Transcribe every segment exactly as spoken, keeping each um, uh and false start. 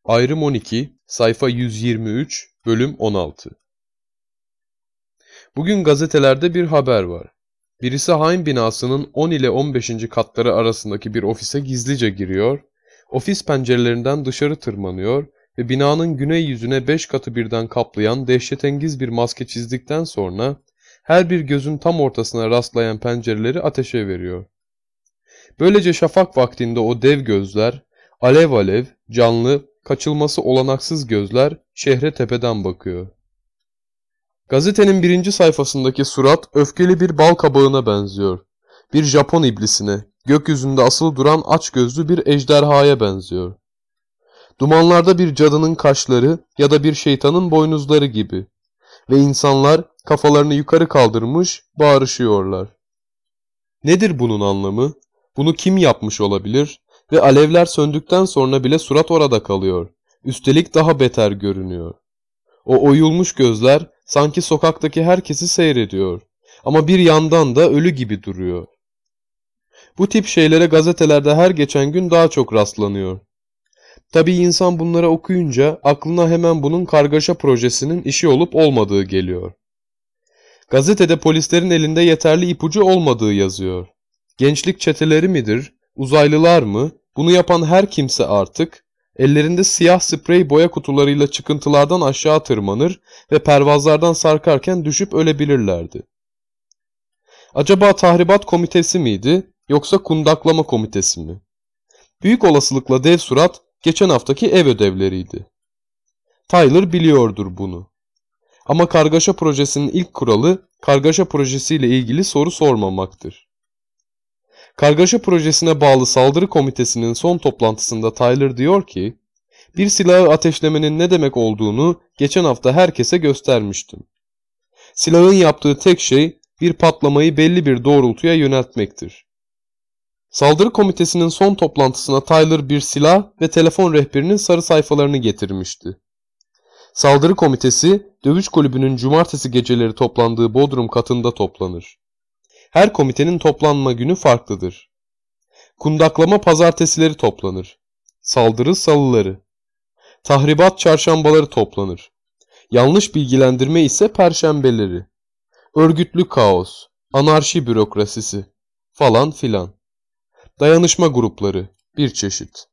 Ayrım on iki, sayfa yüz yirmi üç, bölüm on altı. Bugün gazetelerde bir haber var. Birisi Haim binasının on ile on beşinci katları arasındaki bir ofise gizlice giriyor, ofis pencerelerinden dışarı tırmanıyor ve binanın güney yüzüne beş katı birden kaplayan dehşetengiz bir maske çizdikten sonra her bir gözün tam ortasına rastlayan pencereleri ateşe veriyor. Böylece şafak vaktinde o dev gözler, alev alev, canlı, kaçılması olanaksız gözler şehre tepeden bakıyor. Gazetenin birinci sayfasındaki surat öfkeli bir bal kabağına benziyor. Bir Japon iblisine, gökyüzünde asılı duran açgözlü bir ejderhaya benziyor. Dumanlarda bir cadının kaşları ya da bir şeytanın boynuzları gibi. Ve insanlar kafalarını yukarı kaldırmış bağırışıyorlar. Nedir bunun anlamı? Bunu kim yapmış olabilir? Ve alevler söndükten sonra bile surat orada kalıyor. Üstelik daha beter görünüyor. O oyulmuş gözler sanki sokaktaki herkesi seyrediyor. Ama bir yandan da ölü gibi duruyor. Bu tip şeylere gazetelerde her geçen gün daha çok rastlanıyor. Tabii insan bunları okuyunca aklına hemen bunun kargaşa projesinin işi olup olmadığı geliyor. Gazetede polislerin elinde yeterli ipucu olmadığı yazıyor. Gençlik çeteleri midir, uzaylılar mı, bunu yapan her kimse artık, ellerinde siyah sprey boya kutularıyla çıkıntılardan aşağı tırmanır ve pervazlardan sarkarken düşüp ölebilirlerdi. Acaba tahribat komitesi miydi, yoksa kundaklama komitesi mi? Büyük olasılıkla dev surat geçen haftaki ev ödevleriydi. Tyler biliyordur bunu. Ama kargaşa projesinin ilk kuralı, kargaşa projesiyle ilgili soru sormamaktır. Kargaşa projesine bağlı saldırı komitesinin son toplantısında Tyler diyor ki, bir silahı ateşlemenin ne demek olduğunu geçen hafta herkese göstermiştim. Silahın yaptığı tek şey bir patlamayı belli bir doğrultuya yöneltmektir. Saldırı komitesinin son toplantısına Tyler bir silah ve telefon rehberinin sarı sayfalarını getirmişti. Saldırı komitesi, dövüş kulübünün cumartesi geceleri toplandığı bodrum katında toplanır. Her komitenin toplanma günü farklıdır. Kundaklama pazartesileri toplanır. Saldırı salıları. Tahribat çarşambaları toplanır. Yanlış bilgilendirme ise perşembeleri. Örgütlü kaos, anarşi bürokrasisi falan filan. Dayanışma grupları, bir çeşit.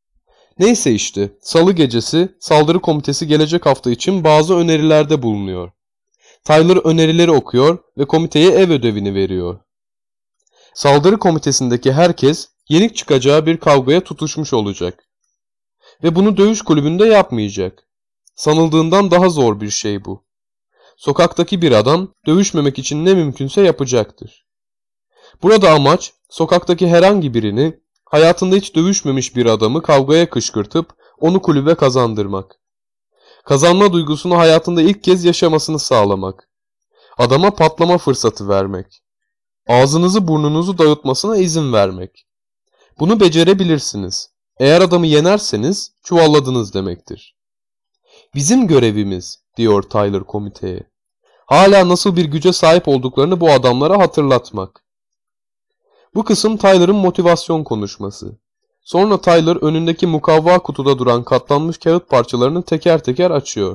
Neyse işte, salı gecesi saldırı komitesi gelecek hafta için bazı önerilerde bulunuyor. Tyler önerileri okuyor ve komiteye ev ödevini veriyor. Saldırı komitesindeki herkes yenik çıkacağı bir kavgaya tutuşmuş olacak. Ve bunu dövüş kulübünde yapmayacak. Sanıldığından daha zor bir şey bu. Sokaktaki bir adam dövüşmemek için ne mümkünse yapacaktır. Burada amaç sokaktaki herhangi birini, hayatında hiç dövüşmemiş bir adamı kavgaya kışkırtıp onu kulübe kazandırmak. Kazanma duygusunu hayatında ilk kez yaşamasını sağlamak. Adama patlama fırsatı vermek. Ağzınızı burnunuzu dağıtmasına izin vermek. Bunu becerebilirsiniz. Eğer adamı yenerseniz çuvalladınız demektir. Bizim görevimiz, diyor Tyler komiteye, hala nasıl bir güce sahip olduklarını bu adamlara hatırlatmak. Bu kısım Tyler'ın motivasyon konuşması. Sonra Tyler önündeki mukavva kutuda duran katlanmış kağıt parçalarını teker teker açıyor.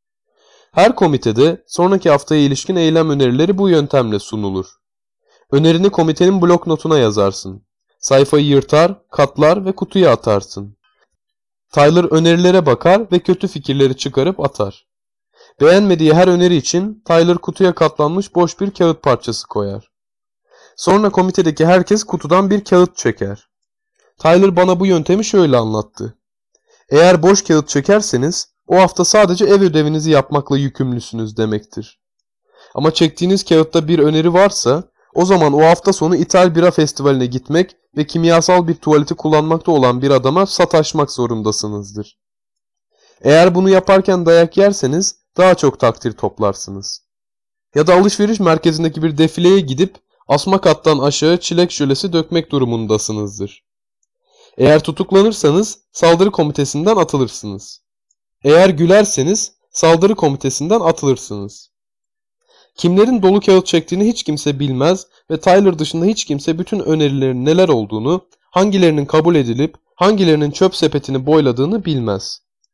Her komitede sonraki haftaya ilişkin eylem önerileri bu yöntemle sunulur. Önerini komitenin blok notuna yazarsın. Sayfayı yırtar, katlar ve kutuya atarsın. Tyler önerilere bakar ve kötü fikirleri çıkarıp atar. Beğenmediği her öneri için Tyler kutuya katlanmış boş bir kağıt parçası koyar. Sonra komitedeki herkes kutudan bir kağıt çeker. Tyler bana bu yöntemi şöyle anlattı. Eğer boş kağıt çekerseniz o hafta sadece ev ödevinizi yapmakla yükümlüsünüz demektir. Ama çektiğiniz kağıtta bir öneri varsa o zaman o hafta sonu İthal Bira Festivali'ne gitmek ve kimyasal bir tuvaleti kullanmakta olan bir adama sataşmak zorundasınızdır. Eğer bunu yaparken dayak yerseniz daha çok takdir toplarsınız. Ya da alışveriş merkezindeki bir defileye gidip asma kattan aşağı çilek jölesi dökmek durumundasınızdır. Eğer tutuklanırsanız saldırı komitesinden atılırsınız. Eğer gülerseniz saldırı komitesinden atılırsınız. Kimlerin dolu kağıt çektiğini hiç kimse bilmez ve Tyler dışında hiç kimse bütün önerilerin neler olduğunu, hangilerinin kabul edilip hangilerinin çöp sepetini boyladığını bilmez.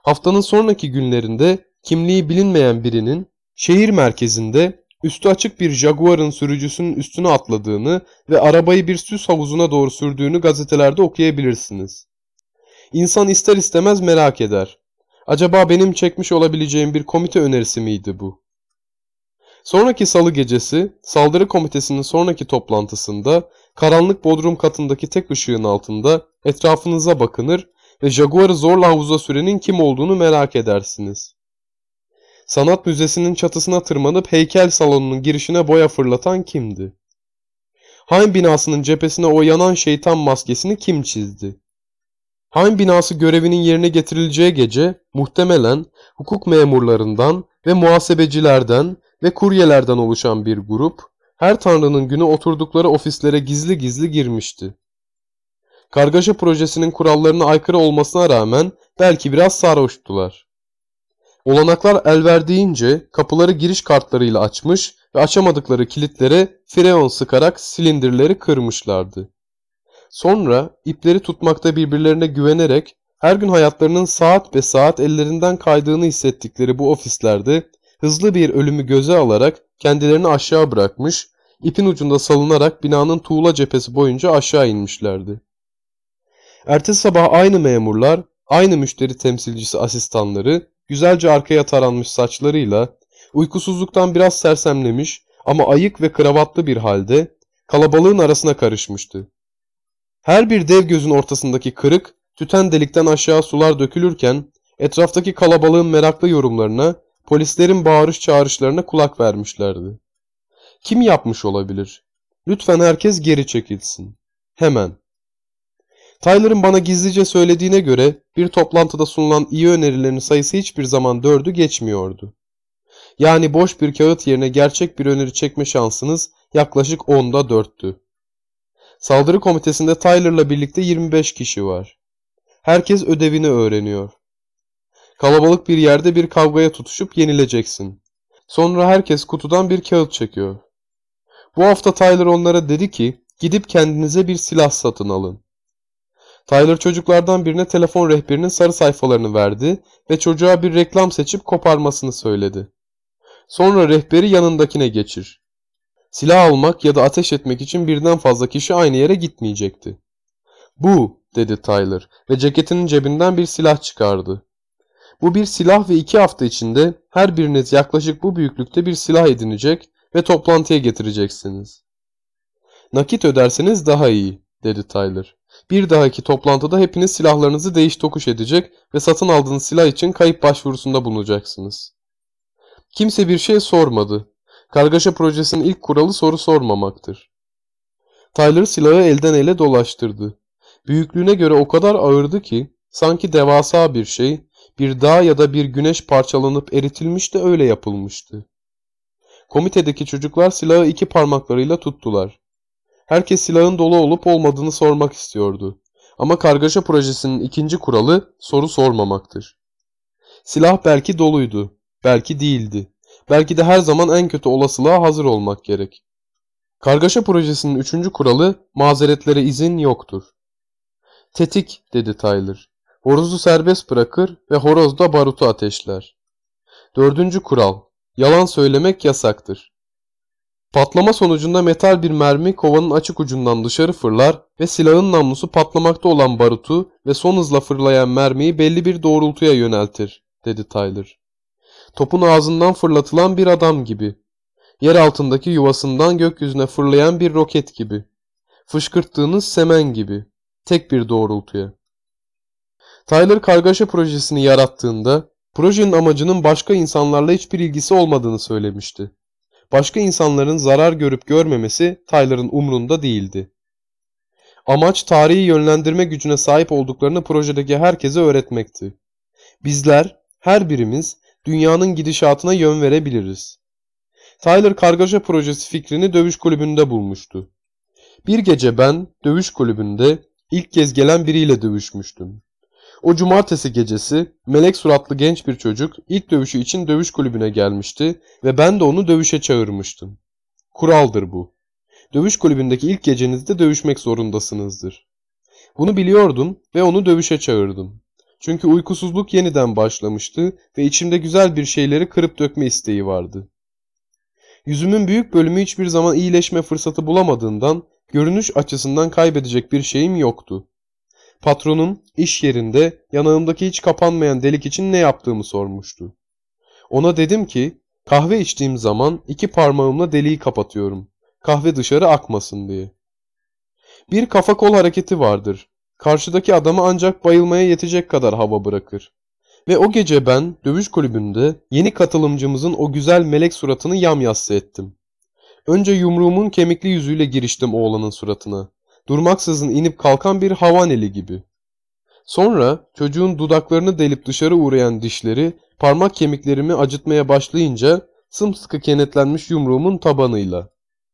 Haftanın sonraki günlerinde kimliği bilinmeyen birinin şehir merkezinde üstü açık bir Jaguar'ın sürücüsünün üstüne atladığını ve arabayı bir süs havuzuna doğru sürdüğünü gazetelerde okuyabilirsiniz. İnsan ister istemez merak eder. Acaba benim çekmiş olabileceğim bir komite önerisi miydi bu? Sonraki salı gecesi saldırı komitesinin sonraki toplantısında karanlık bodrum katındaki tek ışığın altında etrafınıza bakınır ve Jaguar'ı zorla havuza sürenin kim olduğunu merak edersiniz. Sanat müzesinin çatısına tırmanıp heykel salonunun girişine boya fırlatan kimdi? Hain binasının cephesine o yanan şeytan maskesini kim çizdi? Hain binası görevinin yerine getirileceği gece muhtemelen hukuk memurlarından ve muhasebecilerden ve kuryelerden oluşan bir grup her tanrının günü oturdukları ofislere gizli gizli girmişti. Kargaşa projesinin kurallarına aykırı olmasına rağmen belki biraz sarhoştular. Olanaklar el verdiğince kapıları giriş kartlarıyla açmış ve açamadıkları kilitlere freon sıkarak silindirleri kırmışlardı. Sonra ipleri tutmakta birbirlerine güvenerek her gün hayatlarının saat be saat ellerinden kaydığını hissettikleri bu ofislerde hızlı bir ölümü göze alarak kendilerini aşağı bırakmış, ipin ucunda salınarak binanın tuğla cephesi boyunca aşağı inmişlerdi. Ertesi sabah aynı memurlar, aynı müşteri temsilcisi asistanları, güzelce arkaya taranmış saçlarıyla, uykusuzluktan biraz sersemlemiş ama ayık ve kravatlı bir halde kalabalığın arasına karışmıştı. Her bir dev gözün ortasındaki kırık, tüten delikten aşağı sular dökülürken, etraftaki kalabalığın meraklı yorumlarına, polislerin bağırış çağrışlarına kulak vermişlerdi. Kim yapmış olabilir? Lütfen herkes geri çekilsin. Hemen. Tyler'ın bana gizlice söylediğine göre bir toplantıda sunulan iyi önerilerin sayısı hiçbir zaman dördü geçmiyordu. Yani boş bir kağıt yerine gerçek bir öneri çekme şansınız yaklaşık onda dörttü. Saldırı komitesinde Tyler'la birlikte yirmi beş kişi var. Herkes ödevini öğreniyor. Kalabalık bir yerde bir kavgaya tutuşup yenileceksin. Sonra herkes kutudan bir kağıt çekiyor. Bu hafta Tyler onlara dedi ki, gidip kendinize bir silah satın alın. Tyler çocuklardan birine telefon rehberinin sarı sayfalarını verdi ve çocuğa bir reklam seçip koparmasını söyledi. Sonra rehberi yanındakine geçir. Silah almak ya da ateş etmek için birden fazla kişi aynı yere gitmeyecekti. Bu, dedi Tyler ve ceketinin cebinden bir silah çıkardı. Bu bir silah ve iki hafta içinde her biriniz yaklaşık bu büyüklükte bir silah edinecek ve toplantıya getireceksiniz. Nakit öderseniz daha iyi, dedi Tyler. Bir dahaki toplantıda hepiniz silahlarınızı değiş tokuş edecek ve satın aldığınız silah için kayıp başvurusunda bulunacaksınız. Kimse bir şey sormadı. Kargaşa projesinin ilk kuralı soru sormamaktır. Tyler silahı elden ele dolaştırdı. Büyüklüğüne göre o kadar ağırdı ki sanki devasa bir şey, bir dağ ya da bir güneş parçalanıp eritilmiş de öyle yapılmıştı. Komitedeki çocuklar silahı iki parmaklarıyla tuttular. Herkes silahın dolu olup olmadığını sormak istiyordu. Ama kargaşa projesinin ikinci kuralı soru sormamaktır. Silah belki doluydu, belki değildi. Belki de her zaman en kötü olasılığa hazır olmak gerek. Kargaşa projesinin üçüncü kuralı mazeretlere izin yoktur. Tetik, dedi Tyler. Horozu serbest bırakır ve horoz da barutu ateşler. Dördüncü kural. Yalan söylemek yasaktır. Patlama sonucunda metal bir mermi kovanın açık ucundan dışarı fırlar ve silahın namlusu patlamakta olan barutu ve son hızla fırlayan mermiyi belli bir doğrultuya yöneltir, dedi Tyler. Topun ağzından fırlatılan bir adam gibi. Yer altındaki yuvasından gökyüzüne fırlayan bir roket gibi. Fışkırttığınız semen gibi. Tek bir doğrultuya. Tyler kargaşa projesini yarattığında projenin amacının başka insanlarla hiçbir ilgisi olmadığını söylemişti. Başka insanların zarar görüp görmemesi Tyler'ın umrunda değildi. Amaç tarihi yönlendirme gücüne sahip olduklarını projedeki herkese öğretmekti. Bizler, her birimiz dünyanın gidişatına yön verebiliriz. Tyler kargaşa projesi fikrini dövüş kulübünde bulmuştu. Bir gece ben dövüş kulübünde ilk kez gelen biriyle dövüşmüştüm. O cumartesi gecesi melek suratlı genç bir çocuk ilk dövüşü için dövüş kulübüne gelmişti ve ben de onu dövüşe çağırmıştım. Kuraldır bu. Dövüş kulübündeki ilk gecenizde dövüşmek zorundasınızdır. Bunu biliyordum ve onu dövüşe çağırdım. Çünkü uykusuzluk yeniden başlamıştı ve içimde güzel bir şeyleri kırıp dökme isteği vardı. Yüzümün büyük bölümü hiçbir zaman iyileşme fırsatı bulamadığından görünüş açısından kaybedecek bir şeyim yoktu. Patronum iş yerinde yanağımdaki hiç kapanmayan delik için ne yaptığımı sormuştu. Ona dedim ki kahve içtiğim zaman iki parmağımla deliği kapatıyorum. Kahve dışarı akmasın diye. Bir kafa kol hareketi vardır. Karşıdaki adamı ancak bayılmaya yetecek kadar hava bırakır. Ve o gece ben dövüş kulübünde yeni katılımcımızın o güzel melek suratını yamyassı ettim. Önce yumruğumun kemikli yüzüyle giriştim oğlanın suratına. Durmaksızın inip kalkan bir havaneli gibi. Sonra çocuğun dudaklarını delip dışarı uğrayan dişleri parmak kemiklerimi acıtmaya başlayınca sımsıkı kenetlenmiş yumruğumun tabanıyla.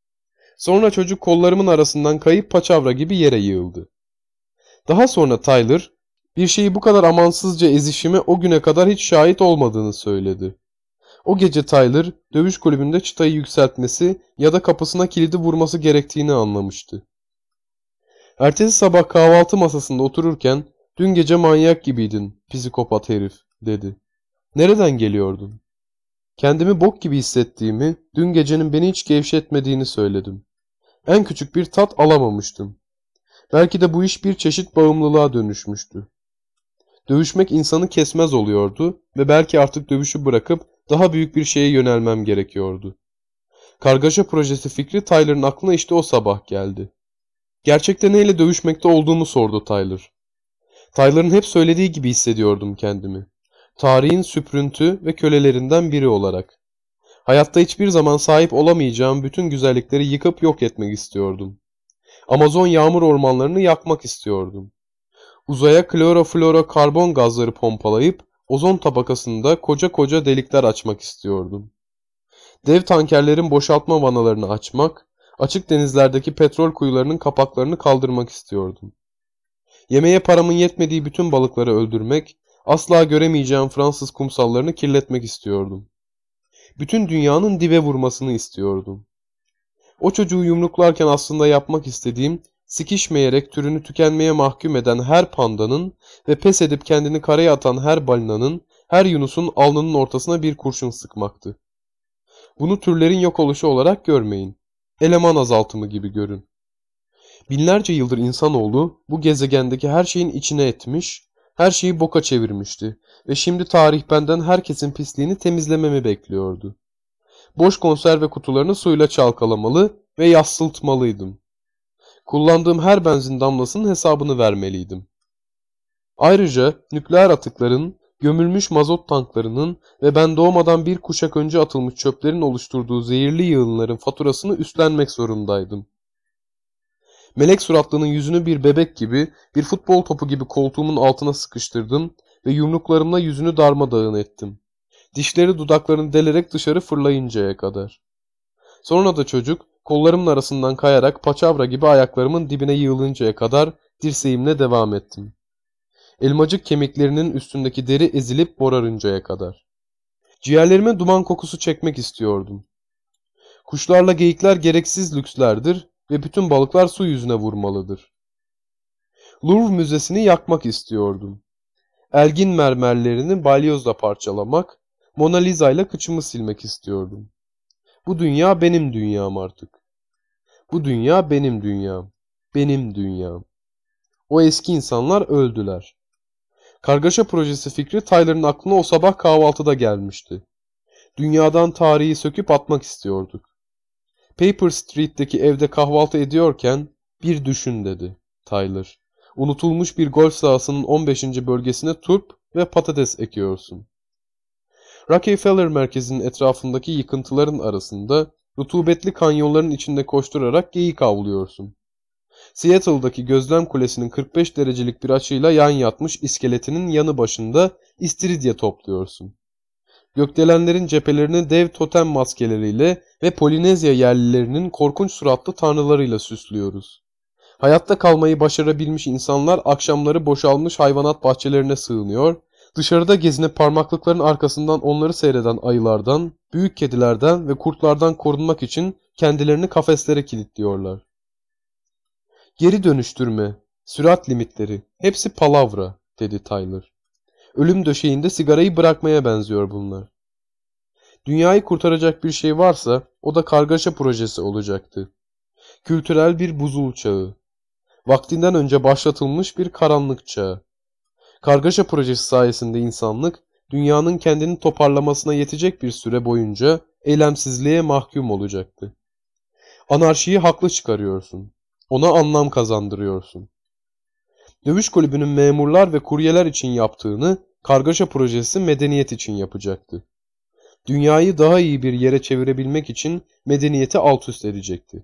Sonra çocuk kollarımın arasından kayıp paçavra gibi yere yığıldı. Daha sonra Tyler, bir şeyi bu kadar amansızca ezişime o güne kadar hiç şahit olmadığını söyledi. O gece Tyler, dövüş kulübünde çıtayı yükseltmesi ya da kapısına kilidi vurması gerektiğini anlamıştı. Ertesi sabah kahvaltı masasında otururken, "Dün gece manyak gibiydin, psikopat herif," dedi. "Nereden geliyordun?" Kendimi bok gibi hissettiğimi, dün gecenin beni hiç gevşetmediğini söyledim. En küçük bir tat alamamıştım. Belki de bu iş bir çeşit bağımlılığa dönüşmüştü. Dövüşmek insanı kesmez oluyordu ve belki artık dövüşü bırakıp daha büyük bir şeye yönelmem gerekiyordu. Kargaşa projesi fikri Tyler'ın aklına işte o sabah geldi. Gerçekte neyle dövüşmekte olduğumu sordu Tyler. Tyler'ın hep söylediği gibi hissediyordum kendimi. Tarihin süprüntü ve kölelerinden biri olarak. Hayatta hiçbir zaman sahip olamayacağım bütün güzellikleri yıkıp yok etmek istiyordum. Amazon yağmur ormanlarını yakmak istiyordum. Uzaya kloroflorokarbon gazları pompalayıp ozon tabakasında koca koca delikler açmak istiyordum. Dev tankerlerin boşaltma vanalarını açmak, açık denizlerdeki petrol kuyularının kapaklarını kaldırmak istiyordum. Yemeğe paramın yetmediği bütün balıkları öldürmek, asla göremeyeceğim Fransız kumsallarını kirletmek istiyordum. Bütün dünyanın dibe vurmasını istiyordum. O çocuğu yumruklarken aslında yapmak istediğim, sikişmeyerek türünü tükenmeye mahkum eden her pandanın ve pes edip kendini karaya atan her balinanın, her yunusun alnının ortasına bir kurşun sıkmaktı. Bunu türlerin yok oluşu olarak görmeyin. Eleman azaltımı gibi görün. Binlerce yıldır insanoğlu bu gezegendeki her şeyin içine etmiş, her şeyi boka çevirmişti ve şimdi tarih benden herkesin pisliğini temizlememi bekliyordu. Boş konserve kutularını suyla çalkalamalı ve yassıltmalıydım. Kullandığım her benzin damlasının hesabını vermeliydim. Ayrıca nükleer atıkların, gömülmüş mazot tanklarının ve ben doğmadan bir kuşak önce atılmış çöplerin oluşturduğu zehirli yığınların faturasını üstlenmek zorundaydım. Melek suratlının yüzünü bir bebek gibi, bir futbol topu gibi koltuğumun altına sıkıştırdım ve yumruklarımla yüzünü darmadağın ettim. Dişleri dudaklarını delerek dışarı fırlayıncaya kadar. Sonra da çocuk kollarımın arasından kayarak paçavra gibi ayaklarımın dibine yığılıncaya kadar dirseğimle devam ettim. Elmacık kemiklerinin üstündeki deri ezilip morarıncaya kadar. Ciğerlerime duman kokusu çekmek istiyordum. Kuşlarla geyikler gereksiz lükslerdir ve bütün balıklar su yüzüne vurmalıdır. Louvre Müzesi'ni yakmak istiyordum. Elgin mermerlerini balyozla parçalamak, Mona Lisa ile kıçımı silmek istiyordum. Bu dünya benim dünyam artık. Bu dünya benim dünyam. Benim dünyam. O eski insanlar öldüler. Kargaşa projesi fikri Tyler'ın aklına o sabah kahvaltıda gelmişti. Dünyadan tarihi söküp atmak istiyorduk. Paper Street'teki evde kahvaltı ediyorken bir düşün dedi Tyler. Unutulmuş bir golf sahasının on beşinci bölgesine turp ve patates ekiyorsun. Rockefeller merkezinin etrafındaki yıkıntıların arasında rutubetli kanyonların içinde koşturarak geyik avlıyorsun. Seattle'daki gözlem kulesinin kırk beş derecelik bir açıyla yan yatmış iskeletinin yanı başında istiridye topluyorsun. Gökdelenlerin cephelerini dev totem maskeleriyle ve Polinezya yerlilerinin korkunç suratlı tanrılarıyla süslüyoruz. Hayatta kalmayı başarabilmiş insanlar akşamları boşalmış hayvanat bahçelerine sığınıyor, dışarıda gezinip parmaklıkların arkasından onları seyreden ayılardan, büyük kedilerden ve kurtlardan korunmak için kendilerini kafeslere kilitliyorlar. Geri dönüştürme, sürat limitleri, hepsi palavra, dedi Tyler. Ölüm döşeğinde sigarayı bırakmaya benziyor bunlar. Dünyayı kurtaracak bir şey varsa o da kargaşa projesi olacaktı. Kültürel bir buzul çağı. Vaktinden önce başlatılmış bir karanlık çağı. Kargaşa projesi sayesinde insanlık, dünyanın kendini toparlamasına yetecek bir süre boyunca eylemsizliğe mahkum olacaktı. Anarşiyi haklı çıkarıyorsun. Ona anlam kazandırıyorsun. Dövüş kulübünün memurlar ve kuryeler için yaptığını, kargaşa projesi medeniyet için yapacaktı. Dünyayı daha iyi bir yere çevirebilmek için medeniyeti alt üst edecekti.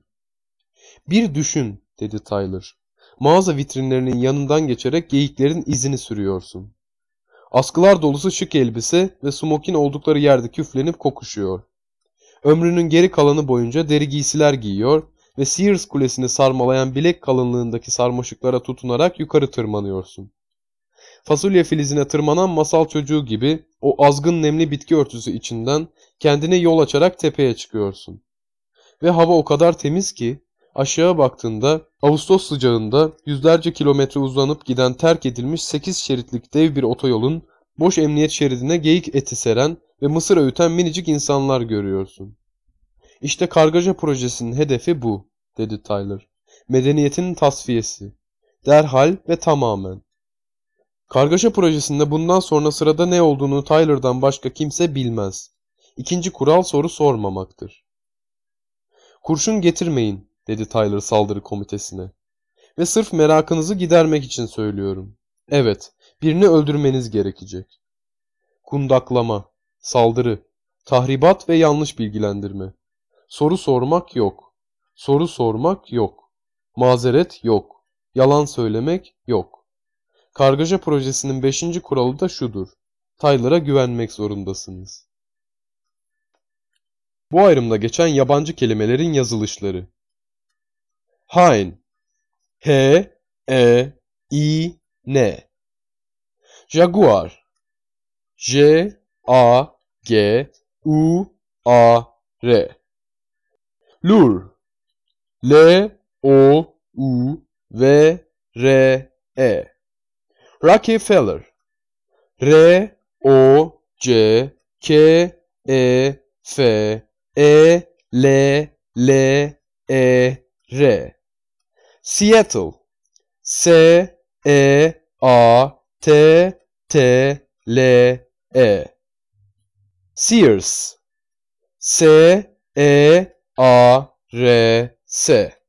Bir düşün, dedi Tyler. Mağaza vitrinlerinin yanından geçerek geyiklerin izini sürüyorsun. Askılar dolusu şık elbise ve smokin oldukları yerde küflenip kokuşuyor. Ömrünün geri kalanı boyunca deri giysiler giyiyor ve Sears Kulesi'ni sarmalayan bilek kalınlığındaki sarmaşıklara tutunarak yukarı tırmanıyorsun. Fasulye filizine tırmanan masal çocuğu gibi o azgın nemli bitki örtüsü içinden kendine yol açarak tepeye çıkıyorsun. Ve hava o kadar temiz ki aşağı baktığında Ağustos sıcağında yüzlerce kilometre uzanıp giden terk edilmiş sekiz şeritlik dev bir otoyolun boş emniyet şeridine geyik eti seren ve mısır öğüten minicik insanlar görüyorsun. İşte kargaşa projesinin hedefi bu, dedi Tyler. Medeniyetin tasfiyesi. Derhal ve tamamen. Kargaşa projesinde bundan sonra sırada ne olduğunu Tyler'dan başka kimse bilmez. İkinci kural soru sormamaktır. Kurşun getirmeyin, dedi Tyler saldırı komitesine. Ve sırf merakınızı gidermek için söylüyorum. Evet, birini öldürmeniz gerekecek. Kundaklama, saldırı, tahribat ve yanlış bilgilendirme. Soru sormak yok. Soru sormak yok. Mazeret yok. Yalan söylemek yok. Kargaşa projesinin beşinci kuralı da şudur. Tyler'a güvenmek zorundasınız. Bu ayrımda geçen yabancı kelimelerin yazılışları. Hine, H, E, I, N. Jaguar, J, A, G, U, A, R. Lure, L, O, U, V, R, E. Rockefeller, R, O, C, K, E, F, E, L, L, E, R. Seattle, S, E, A, T, T, L, E. Sears, S, E, A, R, S.